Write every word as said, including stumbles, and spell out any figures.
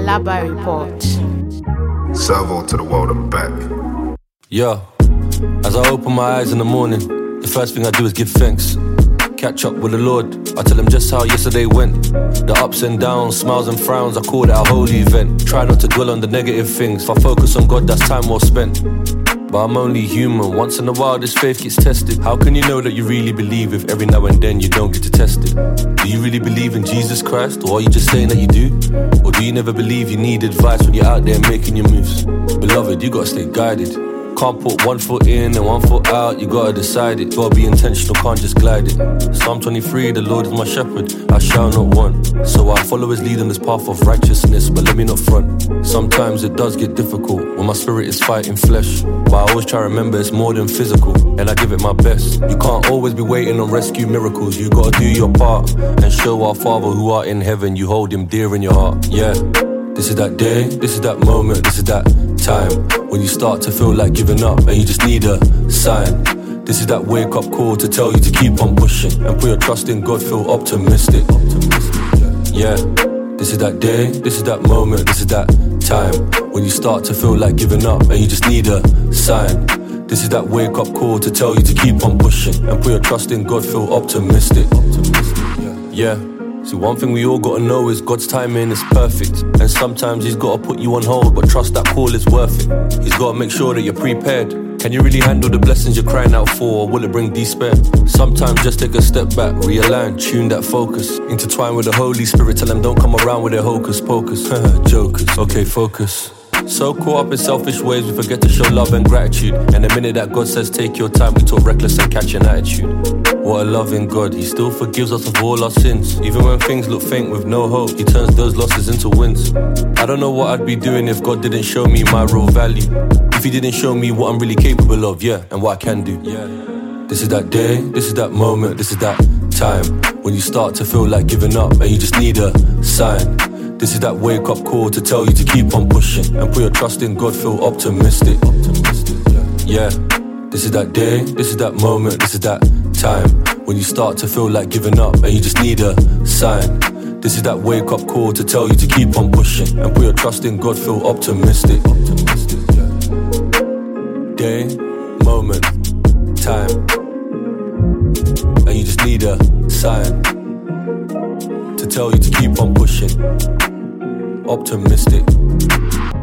Alaba Report. Servo to the world and back. Yeah, as I open my eyes in the morning, the first thing I do is give thanks. Catch up with the Lord, I tell him just how yesterday went. The ups and downs, smiles and frowns, I call it a holy event. Try not to dwell on the negative things, if I focus on God, that's time well spent. But I'm only human, once in a while this faith gets tested. How can you know that you really believe if every now and then you don't get to test it? Do you really believe in Jesus Christ, or are you just saying that you do? Or do you never believe you need advice when you're out there making your moves? Beloved, you gotta stay guided. Can't put one foot in and one foot out, you gotta decide it. Gotta be intentional, can't just glide it. Psalm twenty-three, the Lord is my shepherd, I shall not want. So I follow his lead on this path of righteousness, but let me not front. Sometimes it does get difficult when my spirit is fighting flesh, but I always try to remember it's more than physical, and I give it my best. You can't always be waiting on rescue miracles, you gotta do your part and show our Father who art in heaven, you hold him dear in your heart. Yeah, this is that day, this is that moment, this is that time when you start to feel like giving up and you just need a sign. This is that wake up call to tell you to keep on pushing and put your trust in God, feel optimistic. Yeah, this is that day, this is that moment, this is that time when you start to feel like giving up and you just need a sign. This is that wake up call to tell you to keep on pushing and put your trust in God, feel optimistic. Yeah. See, one thing we all gotta know is God's timing is perfect, and sometimes he's gotta put you on hold, but trust that call is worth it. He's gotta make sure that you're prepared. Can you really handle the blessings you're crying out for, or will it bring despair? Sometimes just take a step back, realign, tune that focus, intertwine with the Holy Spirit, tell them don't come around with their hocus pocus. Jokers, okay, focus. So caught up in selfish ways, we forget to show love and gratitude. And the minute that God says take your time, we talk reckless and catch an attitude. What a loving God, he still forgives us of all our sins. Even when things look faint with no hope, he turns those losses into wins. I don't know what I'd be doing if God didn't show me my real value, if he didn't show me what I'm really capable of, yeah, and what I can do. This is that day, this is that moment, this is that time when you start to feel like giving up and you just need a sign. This is that wake up call to tell you to keep on pushing and put your trust in God, feel optimistic. Yeah, this is that day, this is that moment, this is that time when you start to feel like giving up and you just need a sign. This is that wake up call to tell you to keep on pushing and put your trust in God, feel optimistic. Day, moment, time, and you just need a sign to tell you to keep on pushing. Optimistic.